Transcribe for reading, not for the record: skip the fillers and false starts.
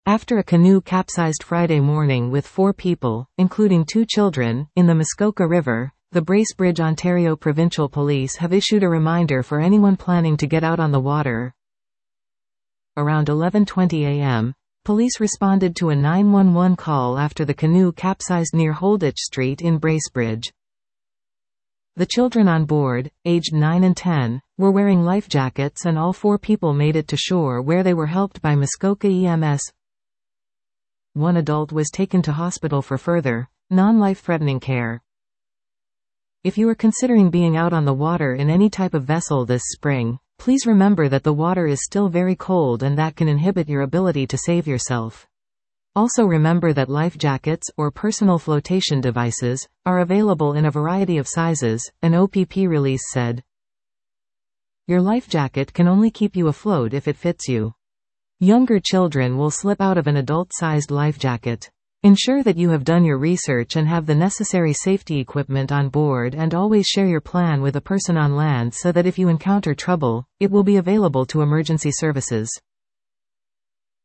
After a canoe capsized Friday morning with 4 people, including 2 children, in the Muskoka River, the Bracebridge, Ontario Provincial Police have issued a reminder for anyone planning to get out on the water. Around 11:20 a.m., police responded to a 911 call after the canoe capsized near Holditch Street in Bracebridge. The children on board, aged 9 and 10, were wearing life jackets, and all 4 people made it to shore where they were helped by Muskoka EMS. One adult was taken to hospital for further, non-life-threatening care. If you are considering being out on the water in any type of vessel this spring, please remember that the water is still very cold and that can inhibit your ability to save yourself. Also remember that life jackets, or personal flotation devices, are available in a variety of sizes, an OPP release said. Your life jacket can only keep you afloat if it fits you. Younger children will slip out of an adult-sized life jacket. Ensure that you have done your research and have the necessary safety equipment on board, and always share your plan with a person on land so that if you encounter trouble, it will be available to emergency services.